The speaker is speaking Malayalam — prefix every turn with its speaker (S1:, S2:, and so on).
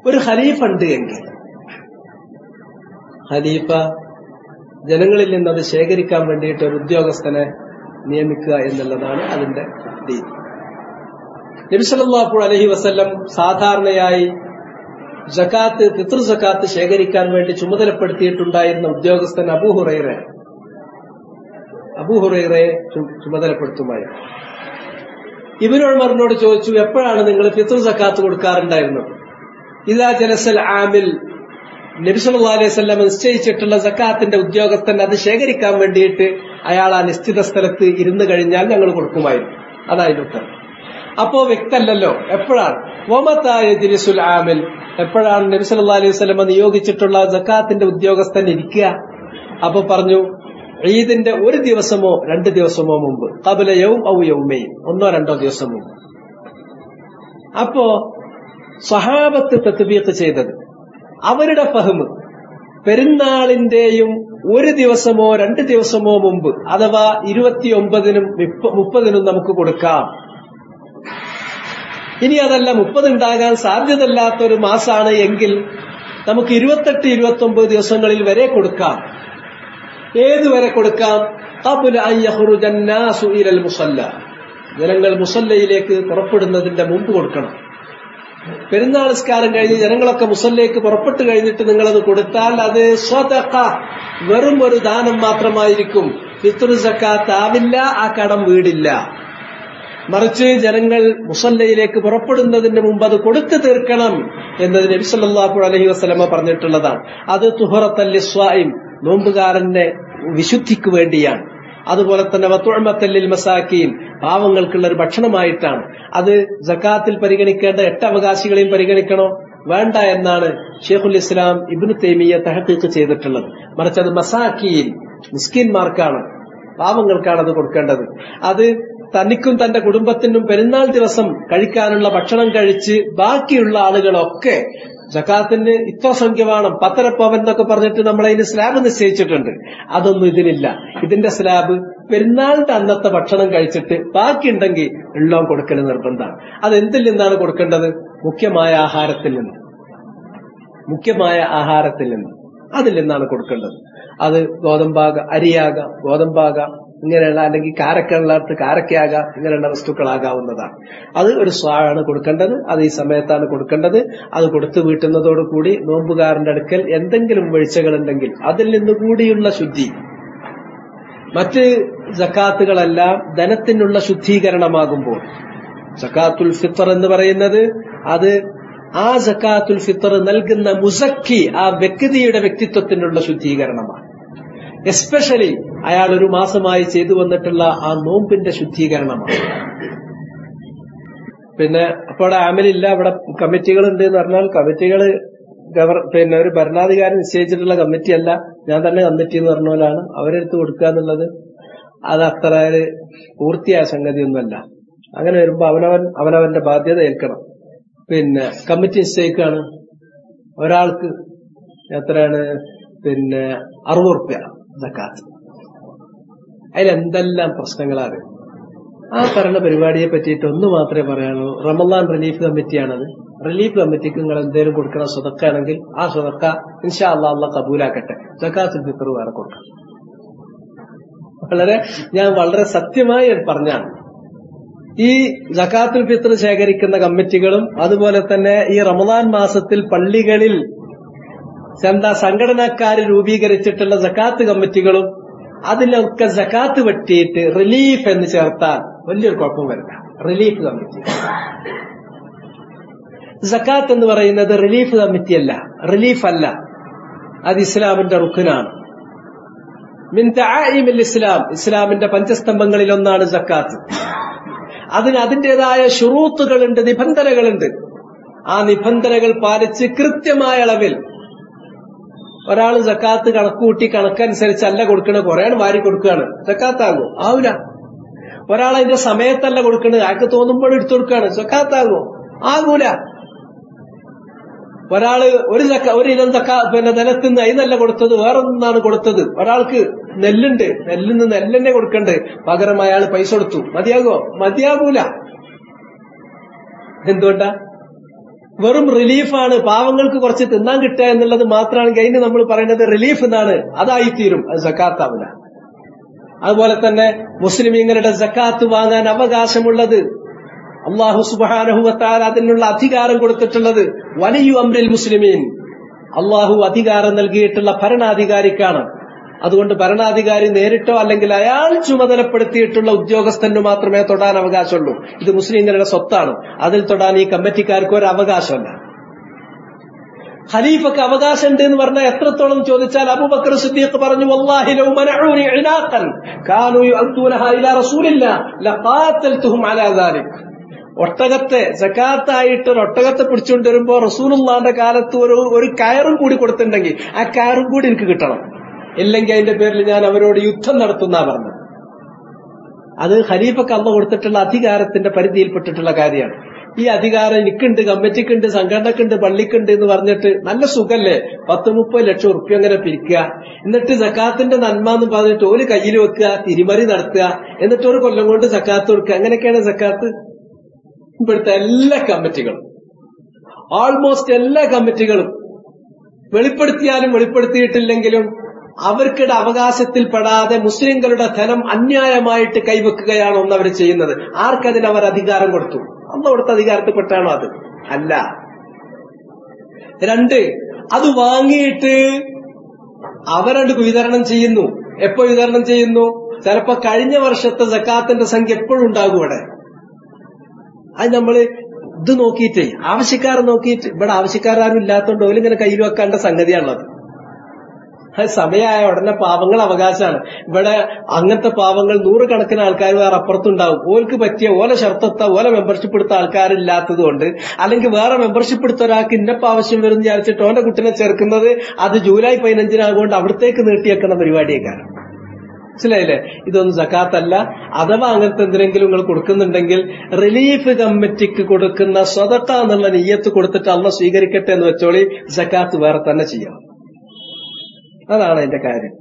S1: ഒരു ഖലീഫ ഉണ്ട് എങ്കിൽ ഖലീഫ ജനങ്ങളിൽ നിന്ന് അത് ശേഖരിക്കാൻ വേണ്ടിയിട്ട് ഒരു ഉദ്യോഗസ്ഥനെ നിയമിക്കുക എന്നുള്ളതാണ് അതിന്റെ രീതി. നബി സല്ലല്ലാഹു അലൈഹി വസല്ലം സാധാരണയായി സകാത്ത്, ഫിത്ർ സകാത്ത് ശേഖരിക്കാൻ വേണ്ടി ചുമതലപ്പെടുത്തിയിട്ടുണ്ടായിരുന്ന ഉദ്യോഗസ്ഥൻ അബൂ ഹുറൈറയെ ചുമതലപ്പെടുത്തുമായിരുന്നു. ഇബ്നു ഉമറിനോട് ചോദിച്ചു, എപ്പോഴാണ് നിങ്ങൾ ഫിത്ർ സകാത്ത് കൊടുക്കാറുണ്ടായിരുന്നത്? ഇദാ ജലസൽ ആമിൽ, നബി സല്ലല്ലാഹു അലൈഹി വസല്ലം നിശ്ചയിച്ചിട്ടുള്ള സകാത്തിന്റെ ഉദ്യോഗസ്ഥൻ അത് ശേഖരിക്കാൻ വേണ്ടിയിട്ട് അയാൾ ആ നിശ്ചിത സ്ഥലത്ത് ഇരുന്ന് കഴിഞ്ഞാൽ ഞങ്ങൾ കൊടുക്കുമായിരുന്നു. അതായിരുന്നു ഉത്തരം. അപ്പോ വ്യക്തമല്ലല്ലോ എപ്പോഴാണ്. വമതായ ജിലിസുൽ ആമിൽ, എപ്പോഴാണ് നബി സല്ലല്ലാഹു അലൈഹി വസല്ലം നിയോഗിച്ചിട്ടുള്ള സകാത്തിന്റെ ഉദ്യോഗസ്ഥൻ ഇരിക്കുക? അപ്പൊ പറഞ്ഞു, ഈദിന്റെ ഒരു ദിവസമോ 2 ദിവസമോ മുമ്പ്, ഖബല യൗം ഔ യൗമൈൻ, 1-2 ദിവസം മുമ്പ്. അപ്പോ സ്വഹാബത്ത് തത്ബീഖ് ചെയ്തത് അവരുടെ ഫഹ്മ് പെരുന്നാളിന്റെയും 1 ദിവസമോ 2 ദിവസമോ മുമ്പ്, അഥവാ 29-നും 30-നും നമുക്ക് കൊടുക്കാം. ഇനി അതല്ല 30 ഉണ്ടാകാൻ സാധ്യതയില്ലാത്തൊരു മാസമാണ് എങ്കിൽ നമുക്ക് 28-29 ദിവസങ്ങളിൽ വരെ കൊടുക്കാം. ഏതുവരെ കൊടുക്കാം? ഖബല അൻ യഖ്റുജ അന്നാസു ഇലൽ മുസല്ല, ജനങ്ങൾ മുസല്ലയിലേക്ക് പുറപ്പെടുന്നതിന്റെ മുമ്പ് കൊടുക്കണം. പെരുന്നാൾ നിസ്കാരം കഴിഞ്ഞ് ജനങ്ങളൊക്കെ മുസല്ലയ്ക്ക് പുറപ്പെട്ടു കഴിഞ്ഞിട്ട് നിങ്ങളത് കൊടുത്താൽ അത് സ്വതഖ, വെറും ഒരു ദാനം മാത്രമായിരിക്കും. ഫിത്ർ സക്കാത്ത് ആവില്ല, ആ കടം വീടില്ല. മറിച്ച് ജനങ്ങൾ മുസല്ലയിലേക്ക് പുറപ്പെടുന്നതിന് മുമ്പ് അത് കൊടുത്തു തീർക്കണം എന്നത് നബി സല്ലല്ലാഹു അലൈഹി വസല്ലമ പറഞ്ഞിട്ടുള്ളതാണ്. അത് തുഹറത്തൽ ലിസ്വായിം, നോമ്പുകാരന്റെ വിശുദ്ധിക്ക് വേണ്ടിയാണ്. അതുപോലെ തന്നെ വതുഅമത്തൽ ലിൽ മസാകീൻ, പാവങ്ങൾക്കുള്ള ഒരു ഭക്ഷണമായിട്ടാണ്. അത് സകാത്തിൽ പരിഗണിക്കേണ്ട 8 അവകാശികളെയും പരിഗണിക്കണോ വേണ്ട എന്നാണ് ഷെയ്ഖുൽ ഇസ്ലാം ഇബ്നു തൈമിയ്യ തഹഖീഖ് ചെയ്തിട്ടുള്ളത്. മറിച്ച് അത് മസാകീൻ, മിസ്കിന്മാർക്കാണ്, പാവങ്ങൾക്കാണ് അത് കൊടുക്കേണ്ടത്. അത് തനിക്കും തന്റെ കുടുംബത്തിനും പെരുന്നാൾ ദിവസം കഴിക്കാനുള്ള ഭക്ഷണം കഴിച്ച് ബാക്കിയുള്ള ആളുകളൊക്കെ സകാത്തിന് ഇത്ര സംഖ്യ വേണം, 10 പവൻ എന്നൊക്കെ പറഞ്ഞിട്ട് നമ്മളതിന് സ്ലാബ് നിശ്ചയിച്ചിട്ടുണ്ട്. അതൊന്നും ഇതിനില്ല. ഇതിന്റെ സ്ലാബ് പെരുന്നാളിന്റെ അന്നത്തെ ഭക്ഷണം കഴിച്ചിട്ട് ബാക്കിയുണ്ടെങ്കിൽ എല്ലാം കൊടുക്കൽ നിർബന്ധമാണ്. അതെന്തിൽ നിന്നാണ് കൊടുക്കേണ്ടത്? മുഖ്യമായ ആഹാരത്തിൽ നിന്ന് അതിൽ നിന്നാണ് കൊടുക്കേണ്ടത്. അത് ഗോതമ്പാകാം, അരിയാകാം, ഗോതമ്പാകാം, ഇങ്ങനെയുള്ള, അല്ലെങ്കിൽ കാരക്കയാകാം, ഇങ്ങനെയുള്ള വസ്തുക്കളാകാവുന്നതാണ്. അത് ഒരു സ്വാണ് കൊടുക്കേണ്ടത്. അത് ഈ സമയത്താണ് കൊടുക്കേണ്ടത്. അത് കൊടുത്തു വീട്ടുന്നതോടുകൂടി നോമ്പുകാരന്റെ അടുക്കൽ എന്തെങ്കിലും വീഴ്ചകളുണ്ടെങ്കിൽ അതിൽ നിന്നുകൂടിയുള്ള ശുദ്ധി. മറ്റ് സക്കാത്തുകളെല്ലാം ധനത്തിനുള്ള ശുദ്ധീകരണമാകുമ്പോൾ സക്കാത്തുൽ ഫിത്ർ എന്ന് പറയുന്നത് അത് ആ സക്കാത്തുൽ ഫിത്ർ നൽകുന്ന മുസക്കി, ആ വ്യക്തിയുടെ വ്യക്തിത്വത്തിനുള്ള ശുദ്ധീകരണമാണ്. എസ്പെഷ്യലി അയാൾ ഒരു മാസമായി ചെയ്തു വന്നിട്ടുള്ള ആ നോമ്പിന്റെ ശുദ്ധീകരണമാണ്. പിന്നെ അപ്പോൾ അമലില്ല, അവിടെ കമ്മിറ്റികൾ ഉണ്ട് എന്ന് പറഞ്ഞാൽ കമ്മിറ്റികൾ ഒരു ഭരണാധികാരി നിശ്ചയിച്ചിട്ടുള്ള കമ്മിറ്റിയല്ല, ഞാൻ തന്നെ കമ്മിറ്റി എന്ന് പറഞ്ഞ പോലാണ് അവരെടുത്ത് കൊടുക്കുക എന്നുള്ളത്. അത് അത്ര പൂർത്തിയായ സംഗതിയൊന്നുമല്ല. അങ്ങനെ വരുമ്പോ അവനവന്റെ ബാധ്യത ഏൽക്കണം. പിന്നെ കമ്മിറ്റി നിശ്ചയിക്കുകയാണ്, ഒരാൾക്ക് എത്രയാണ് 60 റുപ്യ സക്കാത്ത്. അതിലെന്തെല്ലാം പ്രശ്നങ്ങളാണ്. ആ ഭരണ പരിപാടിയെ പറ്റിയിട്ട് ഒന്ന് മാത്രമേ പറയാനുള്ളൂ. റമളാൻ റിലീഫ് കമ്മിറ്റിയാണത്. റിലീഫ് കമ്മിറ്റിക്ക് നിങ്ങൾ എന്തെങ്കിലും കൊടുക്കണം സ്വതക്കാണെങ്കിൽ ആ സ്വതക്ക ഇൻഷാ അല്ലാഹ് അല്ലാഹ് കബൂലാക്കട്ടെ. സക്കാത്തുൽ ഫിത്ർ വേറെ കൊടുക്കണം. ഞാൻ വളരെ സത്യമായി പറഞ്ഞാണ്. ഈ സക്കാത്തുൽ ഫിത്ർ ശേഖരിക്കുന്ന കമ്മിറ്റികളും അതുപോലെ തന്നെ ഈ റമളാൻ മാസത്തിൽ പള്ളികളിൽ സംഘടനക്കാര് രൂപീകരിച്ചിട്ടുള്ള സക്കാത്ത് കമ്മിറ്റികളും അതിലൊക്കെ സക്കാത്ത് വെട്ടിയിട്ട് റിലീഫ് എന്ന് ചേർത്താൽ വലിയൊരു കുഴപ്പം വരില്ല. റിലീഫ് കമ്മിറ്റി, സക്കാത്ത് എന്ന് പറയുന്നത് റിലീഫ് കമ്മിറ്റിയല്ല, റിലീഫ് അല്ല. അത് ഇസ്ലാമിന്റെ റുക്നാണ്. മിൻ തആയിമിൽ ഇസ്ലാം, ഇസ്ലാമിന്റെ പഞ്ചസ്തംഭങ്ങളിൽ ഒന്നാണ് സക്കാത്ത്. അതിന് അതിന്റേതായ ശുറൂത്തുകളുണ്ട്, നിബന്ധനകളുണ്ട്. ആ നിബന്ധനകൾ പാലിച്ച് കൃത്യമായ അളവിൽ ഒരാൾ സക്കാത്ത് കണക്കുകൂട്ടി കണക്കനുസരിച്ചല്ല കൊടുക്കണത്, കുറേയാണ് വാരി കൊടുക്കുകയാണ്, സക്കാത്താകുമോ? ആവൂല. ഒരാൾ അതിന്റെ സമയത്തല്ല കൊടുക്കണത്, അയാൾക്ക് തോന്നുമ്പോൾ എടുത്തു കൊടുക്കുകയാണ്, സക്കാത്താകുമോ? ആകൂല. ഒരാള് ഒരു ഇനം ധനത്തിൽ നിന്ന് അതിനല്ല കൊടുത്തത്, വേറൊന്നാണ് കൊടുത്തത്. ഒരാൾക്ക് നെല്ലുണ്ട്, നെല്ലിൽ നിന്ന് നെല്ലെന്നെ കൊടുക്കണ്ട്, പകരം അയാൾ പൈസ കൊടുത്തു, മതിയാകോ? മതിയാകൂല. എന്തുകൊണ്ടാ? വെറും റിലീഫാണ്, പാവങ്ങൾക്ക് കുറച്ച് തിന്നാൻ കിട്ടുക എന്നുള്ളത് മാത്രമാണെങ്കിൽ അതിന് നമ്മൾ പറയുന്നത് റിലീഫ് എന്നാണ്, അതായിത്തീരും, അത് സക്കാത്താവില്ല. അതുപോലെ തന്നെ മുസ്ലിമീങ്ങളുടെ സക്കാത്ത് വാങ്ങാൻ അവകാശമുള്ളത് അല്ലാഹു സുബ്ഹാനഹു വ തആല അതിനുള്ള അധികാരം കൊടുത്തിട്ടുള്ളത് വലിയ അംറിൽ മുസ്ലിമീൻ, അല്ലാഹു അധികാരം നൽകിയിട്ടുള്ള ഭരണാധികാരിക്കാണ്. അതുകൊണ്ട് ഭരണാധികാരി നേരിട്ടോ അല്ലെങ്കിൽ അയാൾ ചുമതലപ്പെടുത്തിയിട്ടുള്ള ഉദ്യോഗസ്ഥന് മാത്രമേ തൊടാൻ അവകാശമുള്ളൂ. ഇത് മുസ്ലിങ്ങളുടെ സ്വത്താണ്, അതിൽ തൊടാൻ ഈ കമ്മിറ്റിക്കാർക്ക് ഒരു അവകാശമല്ല. ഖലീഫക്ക് അവകാശമുണ്ട് എന്ന് പറഞ്ഞാൽ എത്രത്തോളം ചോദിച്ചാൽ അബൂബക്കർ സിദ്ദീഖ് പറഞ്ഞു, വല്ലാഹി ലൗ മനഊനി ഇനാഖൻ കാനൂ യുഅദ്ദൂനഹാ ഇലാ റസൂലില്ലാഹ് ലഖാതൽതുഹും അലാ ദാലിക്. ഒട്ടകത്തെ സക്കാത്തായിട്ട് ഒരു ഒട്ടകത്തെ പിടിച്ചുകൊണ്ട് വരുമ്പോ റസൂലുള്ളാഹിന്റെ കാലത്ത് ഒരു കയറും കൂടി കൊടുത്തിട്ടുണ്ടെങ്കിൽ ആ കയറും കൂടി എനിക്ക് കിട്ടണം, ഇല്ലെങ്കിൽ അതിന്റെ പേരിൽ ഞാൻ അവരോട് യുദ്ധം നടത്തുന്ന പറഞ്ഞത്. അത് ഖലീഫക്ക് അള്ളാഹു കൊടുത്തിട്ടുള്ള അധികാരത്തിന്റെ പരിധിയിൽപ്പെട്ടിട്ടുള്ള കാര്യമാണ്. ഈ അധികാരം എനിക്കുണ്ട്, കമ്മിറ്റിക്കുണ്ട്, സംഘടനക്കുണ്ട്, പള്ളിക്കുണ്ട് എന്ന് പറഞ്ഞിട്ട് നല്ല സുഖല്ലേ 10-30 ലക്ഷം ഉറുപ്പ്യ അങ്ങനെ പിരിക്കുക, എന്നിട്ട് സക്കാത്തിന്റെ നന്മ എന്ന് പറഞ്ഞിട്ട് ഒരു കയ്യിൽ വെക്കുക, തിരിമറി നടത്തുക, എന്നിട്ട് ഒരു കൊല്ലം കൊണ്ട് സക്കാത്ത് കൊടുക്കുക. അങ്ങനെയൊക്കെയാണ് സക്കാത്ത്. ഇവിടുത്തെ എല്ലാ കമ്മിറ്റികളും, ഓൾമോസ്റ്റ് എല്ലാ കമ്മിറ്റികളും വെളിപ്പെടുത്തിയാലും വെളിപ്പെടുത്തിയിട്ടില്ലെങ്കിലും അവർക്കിടെ അവകാശത്തിൽപ്പെടാതെ മുസ്ലിങ്ങളുടെ ധനം അന്യായമായിട്ട് കൈവെക്കുകയാണ് ഒന്നവർ ചെയ്യുന്നത്. ആർക്കതിന് അവർ അധികാരം കൊടുത്തു? അന്ന് കൊടുത്ത അധികാരത്തിൽപ്പെട്ടാണോ അത്? അല്ല. 2, അത് വാങ്ങിയിട്ട് അവരണ്ട് വിതരണം ചെയ്യുന്നു. എപ്പോ വിതരണം ചെയ്യുന്നു? ചിലപ്പോ കഴിഞ്ഞ വർഷത്തെ സക്കാത്തിന്റെ സംഖ്യ എപ്പോഴും ഉണ്ടാകും ഇവിടെ. അത് നമ്മള് ഇത് നോക്കിയിട്ടേ, ആവശ്യക്കാരെ നോക്കിയിട്ട്, ഇവിടെ ആവശ്യക്കാരും ഇല്ലാത്തതുകൊണ്ട് ഓലിങ്ങനെ കയ്യിൽ വെക്കേണ്ട സംഗതിയാണത്. അത് സമയമായ ഉടനെ പാവങ്ങൾ അവകാശമാണ്. ഇവിടെ അങ്ങനത്തെ പാവങ്ങൾ 100 കണക്കിന് ആൾക്കാർ വേറെ അപ്പുറത്തുണ്ടാവും. ഓർക്ക് പറ്റിയ ഓല ഷർത്തത്ത ഓല മെമ്പർഷിപ്പ് എടുത്ത ആൾക്കാരില്ലാത്തത് കൊണ്ട്, അല്ലെങ്കിൽ വേറെ മെമ്പർഷിപ്പ് എടുത്ത ഒരാൾക്ക് ഇന്നപ്പം ആവശ്യം വരും വിചാരിച്ചിട്ട് ഓന്റെ കുട്ടിനെ ചേർക്കുന്നത് അത് ജൂലൈ 15 അവിടത്തേക്ക് നീട്ടിയേക്കുന്ന പരിപാടിയേക്കാണ്. മനസ്സിലായില്ലേ? ഇതൊന്നും സക്കാത്തല്ല. അഥവാ അങ്ങനത്തെ എന്തെങ്കിലും നിങ്ങൾ കൊടുക്കുന്നുണ്ടെങ്കിൽ റിലീഫ് കമ്മിറ്റിക്ക് കൊടുക്കുന്ന സ്വതക്ക എന്നുള്ള നിയ്യത്ത് കൊടുത്തിട്ട് അള്ളാഹ് സ്വീകരിക്കട്ടെ എന്ന് വെച്ചോളി. സക്കാത്ത് വേറെ തന്നെ ചെയ്യാം. അതാണ് അതിന്റെ കാര്യം.